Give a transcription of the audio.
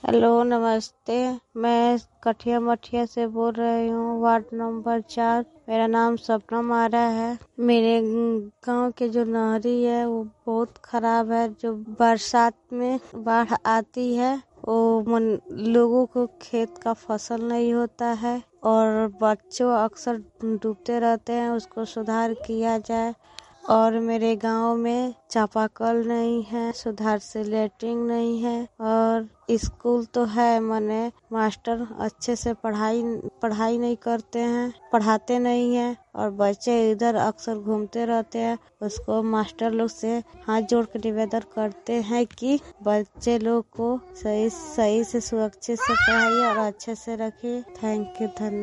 Hello, नमस्ते। मैं कठिया मठिया से बोल रही हूँ, वार्ड नंबर 4। मेरा नाम सपना आरा है। मेरे गांव के जो नहरी है वो बहुत खराब है। जो बरसात में बाढ़ आती है वो लोगों को खेत का फसल नहीं होता है और बच्चों अक्सर डूबते रहते हैं। उसको सुधार किया जाए। और मेरे गांव में चापाकल नहीं है, सुधार से लेटरिन नहीं है और स्कूल तो है मने मास्टर अच्छे से पढ़ाई नहीं करते हैं, पढ़ाते नहीं हैं और बच्चे इधर अक्सर घूमते रहते हैं। उसको मास्टर लोग से हाथ जोड़ के निवेदन करते हैं कि बच्चे लोग को सही से सुरक्षित से पढ़ाइए और अच्छे से रखिए। थैंक यू, धन्यवाद।